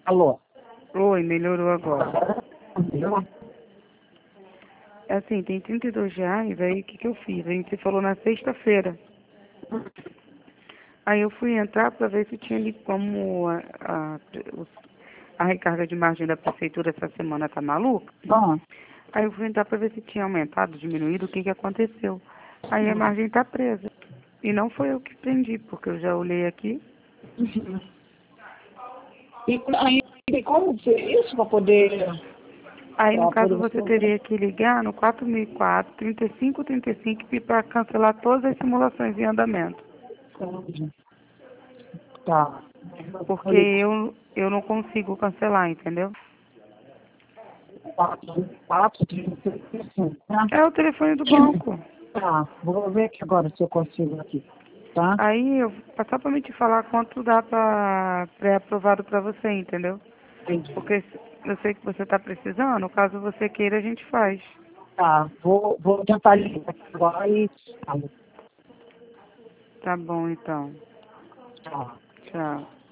Alô? Oi, melhorou agora. Melhorou? É assim, tem R$ 32, aí o que eu fiz? A gente falou na sexta-feira. Aí eu fui entrar para ver se tinha ali como a recarga de margem da prefeitura essa semana tá maluca. Ah, Aí eu fui entrar para ver se tinha aumentado, diminuído, o que aconteceu. Aí a margem tá presa. E não foi eu que prendi, porque eu já olhei aqui. e aí, tem como ser isso para poder... Aí, no Pra caso, poder você você... teria que ligar no 4004 3535 para cancelar todas as simulações em andamento. Tá. Porque eu não consigo cancelar, entendeu? 4, 35, tá? É o telefone do banco. Tá, vou ver aqui agora se eu consigo aqui, tá? Aí, só para me te falar quanto dá para pré-aprovado para você, entendeu? Entendi. Porque eu sei que você está precisando, caso você queira, a gente faz. Tá, vou tentar ligar aqui agora e... Tá bom, então. Tá. Tchau.